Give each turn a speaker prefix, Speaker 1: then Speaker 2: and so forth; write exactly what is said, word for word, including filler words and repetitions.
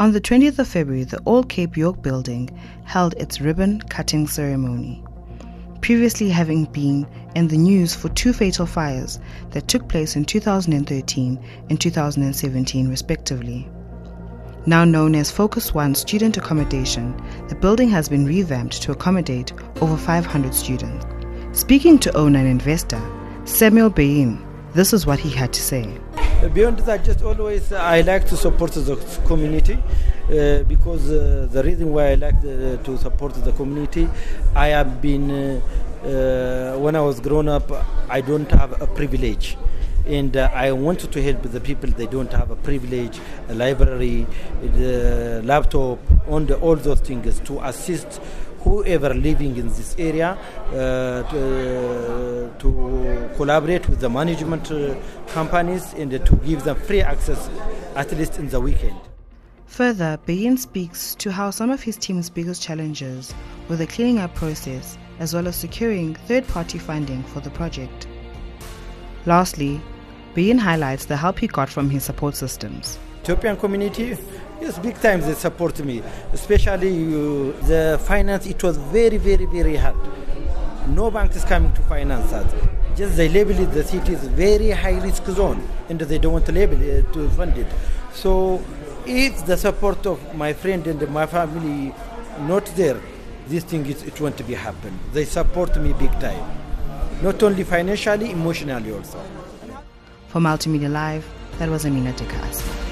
Speaker 1: On the twentieth of February, the All Cape York building held its ribbon-cutting ceremony, previously having been in the news for two fatal fires that took place in two thousand thirteen and two thousand seventeen respectively. Now known as Focus One Student Accommodation, the building has been revamped to accommodate over five hundred students. Speaking to owner and investor Samuel Bain, this is what he had to say.
Speaker 2: Beyond that, just always uh, I like to support the community uh, because uh, the reason why I like the, to support the community, I have been, uh, uh, when I was grown up, I don't have a privilege. And uh, I wanted to help the people they don't have a privilege, a library, the laptop, on the, all those things to assist whoever living in this area uh, to, uh, to collaborate with the management uh, companies and uh, to give them free access at least in the weekend.
Speaker 1: Further, Bayin speaks to how some of his team's biggest challenges were the cleaning up process as well as securing third-party funding for the project. Lastly, Bayin highlights the help he got from his support systems.
Speaker 2: Ethiopian community, yes, big time they support me, especially uh, the finance. It was very, very, very hard. No bank is coming to finance that. Just they label it, the city is very high risk zone, and they don't want to label it to fund it. So, if the support of my friend and my family not there, this thing is, it won't be happen. They support me big time, not only financially, emotionally also.
Speaker 1: For Multimedia Live, that was Amina Dekas.